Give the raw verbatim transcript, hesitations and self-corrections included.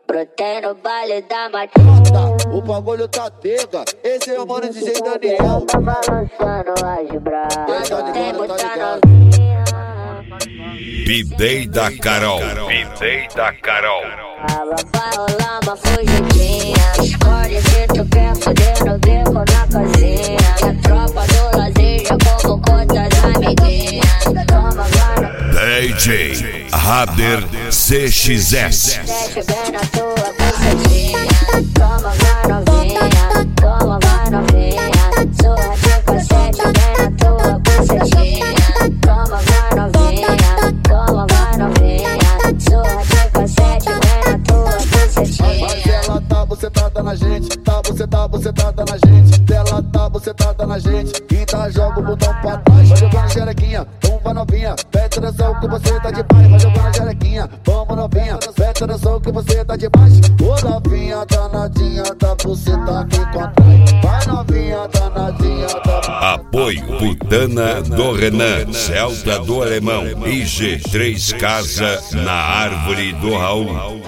Brotei no baile da Matilda. O bagulho tá pega, esse é o mano D J Daniel. Tá balançando as braças. Tem muita novinha. D J da Carol. D J da Carol. Vai rolar uma fugidinha. Escolhe se tu quer foder no beco na casinha. E a tropa do lazer já convocou das amiguinhas. Toma, vai. D J Rader C X S. Desce bem na tua bucetinha. Toma, vai novinha. Toma, vai novinha. Sua de cacete bem na tua bucetinha. Toma, vai novinha. Toma, vai novinha. Sua de cacete bem na tua bucetinha. Mas ela tá bucetada na gente, tá bucetada, bucetada na gente. Ela tá bucetada na gente, quinta joga o botão pra trás. Vai jogando xerequinha, vamos vai novinha. Presta atenção que você tá demais. Vai jogando xerequinha, vamos novinha. Presta atenção que você tá demais. Ô novinha danadinha da buceta que contrai. Vai novinha danadinha da... Apoio Putana do Renan, Celta do Alemão e G três Casa na Árvore do Raul.